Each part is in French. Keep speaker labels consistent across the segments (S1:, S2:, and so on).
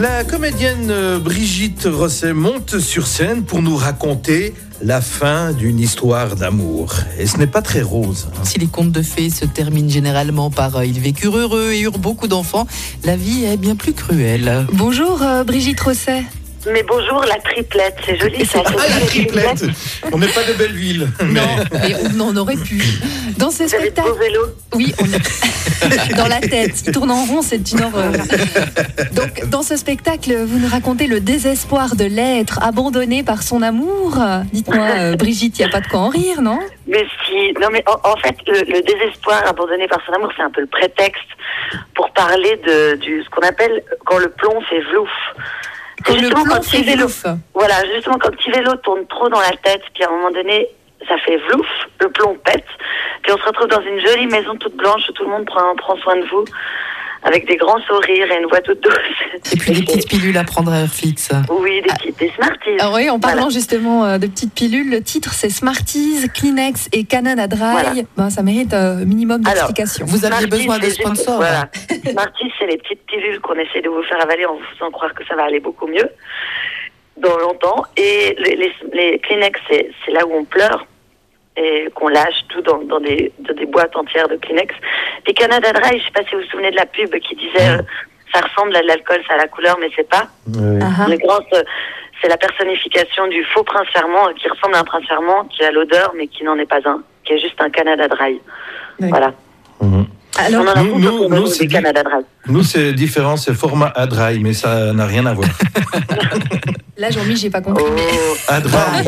S1: La comédienne Brigitte Rosset monte sur scène pour nous raconter la fin d'une histoire d'amour. Et ce n'est pas très rose.
S2: Si les contes de fées se terminent généralement par « ils vécurent heureux et eurent beaucoup d'enfants », la vie est bien plus cruelle.
S3: Bonjour Brigitte Rosset.
S4: Mais bonjour, la triplette, c'est joli ça.
S1: La triplette. On n'est pas de Belleville.
S2: Non, mais on aurait pu. Dans ce spectacle, oui, on est dans la tête. Il tourne en rond, c'est une horreur. Donc, dans ce spectacle, vous nous racontez le désespoir de l'être abandonné par son amour. Dites-moi, Brigitte, il n'y a pas de quoi en rire, non ?
S4: Mais si, non mais en fait, le désespoir abandonné par son amour, c'est un peu le prétexte pour parler de ce qu'on appelle quand le plomb fait vlouf.
S2: Quand le plomb fait vlouf.
S4: Voilà, justement, quand le petit vélo tourne trop dans la tête, puis à un moment donné, ça fait vlouf, le plomb pète, puis on se retrouve dans une jolie maison toute blanche où tout le monde prend soin de vous, avec des grands sourires et une voix toute douce.
S2: Et puis des petites pilules à prendre à heure fixe.
S4: Oui, des Smarties.
S3: Ah oui, en parlant justement de petites pilules, le titre c'est Smarties, Kleenex et Canada Dry. Voilà. Ben, ça mérite un minimum d'explication.
S2: Vous aviez besoin de sponsors.
S4: Voilà. Smarties, c'est les petites pilules qu'on essaie de vous faire avaler en vous faisant croire que ça va aller beaucoup mieux dans longtemps. Et les Kleenex, c'est là où on pleure et qu'on lâche tout dans des boîtes entières de Kleenex. Et Canada Dry, je ne sais pas si vous vous souvenez de la pub qui disait ça ressemble à de l'alcool, ça a la couleur, mais c'est pas.
S1: Oui.
S4: C'est la personnification du faux prince charmant qui ressemble à un prince charmant, qui a l'odeur, mais qui n'en est pas un, qui est juste un Canada Dry. Oui. Voilà.
S3: Alors,
S1: nous, c'est différent, c'est format A-Dry, mais ça n'a rien à voir.
S3: Là, Jean-Mi, j'ai pas compris.
S1: A-Dry.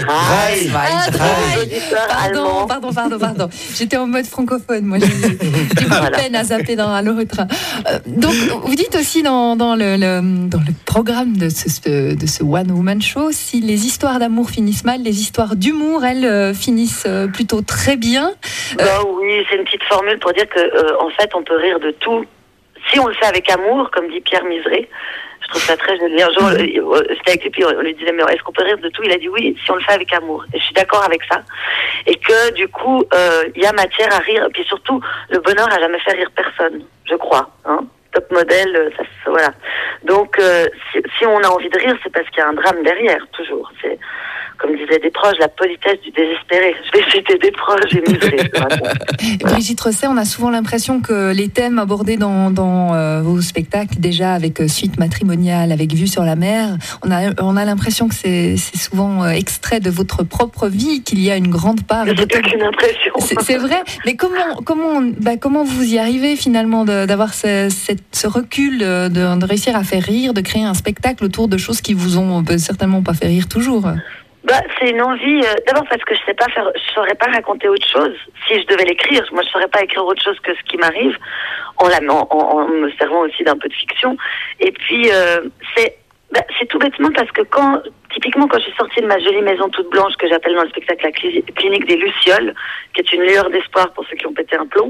S3: Pardon. J'étais en mode francophone, moi. J'ai eu peine à zapper à l'autre. Donc, vous dites aussi dans le programme de ce One Woman Show, si les histoires d'amour finissent mal, les histoires d'humour, elles finissent plutôt très bien.
S4: Oui, c'est une petite formule pour dire que, en fait, on peut rire de tout. Si on le fait avec amour, comme dit Pierre Miseret, je trouve ça très joli. Un jour, c'était avec lui, puis on lui disait, mais est-ce qu'on peut rire de tout ? Il a dit oui, si on le fait avec amour. Et je suis d'accord avec ça. Et que, du coup, il y a matière à rire. Et puis surtout, le bonheur n'a jamais fait rire personne, je crois. Hein ? Top modèle, voilà. Donc, si on a envie de rire, c'est parce qu'il y a un drame derrière, toujours. C'est, comme disaient des proches, la politesse du désespéré. Je vais citer des proches et Miseret.
S3: Brigitte Rosset, on a souvent l'impression que les thèmes abordés dans vos spectacles, déjà avec Suite matrimoniale, avec Vue sur la mer, on a l'impression que c'est souvent extrait de votre propre vie, qu'il y a une grande part.
S4: C'est plus qu'une impression.
S3: C'est vrai, mais comment vous y arrivez finalement d'avoir ce recul, de réussir à faire rire, de créer un spectacle autour de choses qui vous ont certainement pas fait rire toujours?
S4: C'est une envie, d'abord parce que je saurais pas raconter autre chose. Si je devais l'écrire, moi je saurais pas écrire autre chose que ce qui m'arrive, en me servant aussi d'un peu de fiction. Et puis, c'est tout bêtement parce que typiquement quand je suis sortie de ma jolie maison toute blanche, que j'appelle dans le spectacle la clinique des Lucioles, qui est une lueur d'espoir pour ceux qui ont pété un plomb,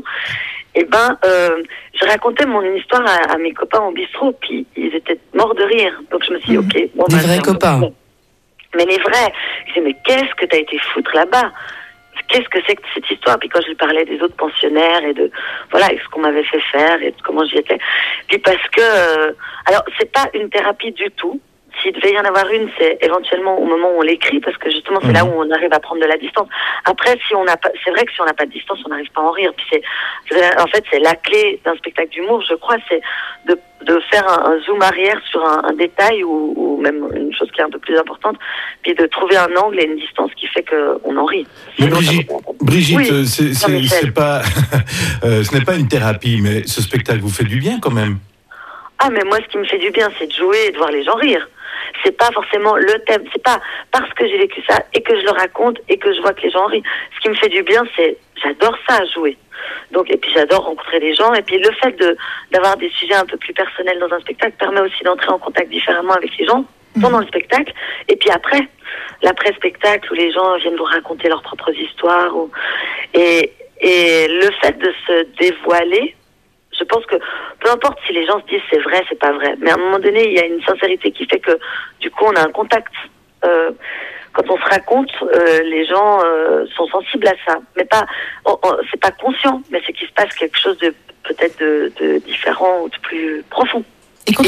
S4: je racontais mon histoire à mes copains au bistrot, puis ils étaient morts de rire. Donc je me suis dit, ok.
S2: Des vrais copains.
S4: Mais les vrais. Je disais, mais qu'est-ce que t'as été foutre là-bas ? Qu'est-ce que c'est que cette histoire ? Puis quand je lui parlais des autres pensionnaires et de, voilà, et ce qu'on m'avait fait faire et de comment j'y étais. Puis parce que, alors, c'est pas une thérapie du tout. S'il devait y en avoir une, c'est éventuellement au moment où on l'écrit, parce que justement, c'est là où on arrive à prendre de la distance. Après, c'est vrai que si on n'a pas de distance, on n'arrive pas à en rire. Puis en fait, c'est la clé d'un spectacle d'humour, je crois, c'est de faire un zoom arrière sur un détail ou même une chose qui est un peu plus importante, puis de trouver un angle et une distance qui fait qu'on en rit.
S1: Mais Brigitte,
S4: oui,
S1: c'est pas, ce n'est pas une thérapie, mais ce spectacle vous fait du bien quand même.
S4: Ah, mais moi, ce qui me fait du bien, c'est de jouer et de voir les gens rire. C'est pas forcément le thème, c'est pas parce que j'ai vécu ça et que je le raconte et que je vois que les gens rient. Ce qui me fait du bien, c'est, j'adore ça, jouer. Donc, et puis j'adore rencontrer des gens, et puis le fait d'avoir des sujets un peu plus personnels dans un spectacle permet aussi d'entrer en contact différemment avec les gens pendant le spectacle, et puis après, l'après-spectacle où les gens viennent vous raconter leurs propres histoires, et le fait de se dévoiler, je pense que peu importe si les gens se disent c'est vrai, c'est pas vrai, mais à un moment donné, il y a une sincérité qui fait que du coup, on a un contact. Quand on se raconte, les gens sont sensibles à ça, mais pas, c'est pas conscient, mais c'est qu'il se passe quelque chose de peut-être de différent ou de plus profond.
S2: Et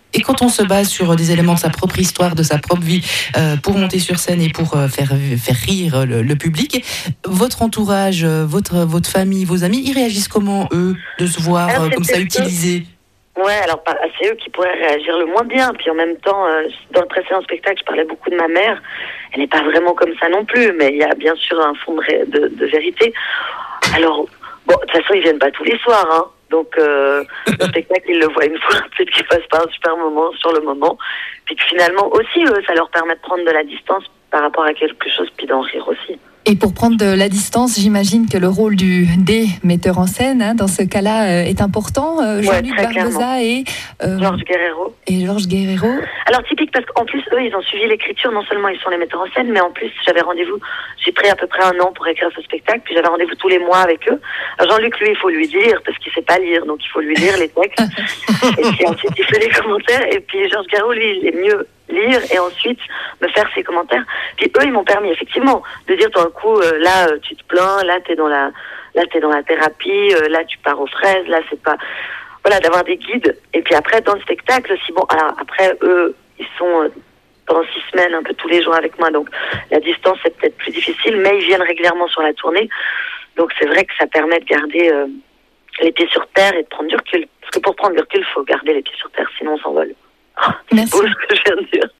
S3: Et quand on se base sur des éléments de sa propre histoire, de sa propre vie, pour monter sur scène et pour faire rire le public, votre entourage, votre famille, vos amis, ils réagissent comment, eux, de se voir comme ça utilisé?
S4: Ouais, alors c'est eux qui pourraient réagir le moins bien. Puis en même temps, dans le précédent spectacle, je parlais beaucoup de ma mère. Elle n'est pas vraiment comme ça non plus, mais il y a bien sûr un fond de vérité. Alors, bon, de toute façon, ils viennent pas tous les soirs, hein. Donc, le spectacle, ils le voient une fois, peut-être qu'ils passent pas un super moment sur le moment. Puis que finalement, aussi, eux, ça leur permet de prendre de la distance par rapport à quelque chose, puis d'en rire aussi.
S2: Et pour prendre de la distance, j'imagine que le rôle des metteurs en scène, hein, dans ce cas-là, est important. Jean-Luc Barbosa et
S4: Georges Guerrero.
S2: Et Georges Guerrero.
S4: Alors typique parce qu'en plus, eux, ils ont suivi l'écriture. Non seulement ils sont les metteurs en scène, mais en plus, j'avais rendez-vous. J'ai pris à peu près 1 an pour écrire ce spectacle, puis j'avais rendez-vous tous les mois avec eux. Alors Jean-Luc, lui, il faut lui dire parce qu'il sait pas lire, donc il faut lui lire les textes. Et puis ensuite, il fait les commentaires. Et puis Georges Guerrero, lui, il est mieux lire et ensuite me faire ses commentaires. Puis eux, ils m'ont permis effectivement de dire tout d'un coup, là, tu te plains, là, t'es dans la thérapie, là, tu pars aux fraises, là, c'est pas, voilà, d'avoir des guides. Et puis après, dans le spectacle aussi, bon, alors après, eux, ils sont pendant 6 semaines un peu tous les jours avec moi, donc la distance c'est peut-être plus difficile, mais ils viennent régulièrement sur la tournée, donc c'est vrai que ça permet de garder les pieds sur terre et de prendre du recul. Parce que pour prendre du recul, il faut garder les pieds sur terre, sinon on s'envole.
S2: Merci.
S4: C'est beau ce que je viens de dire.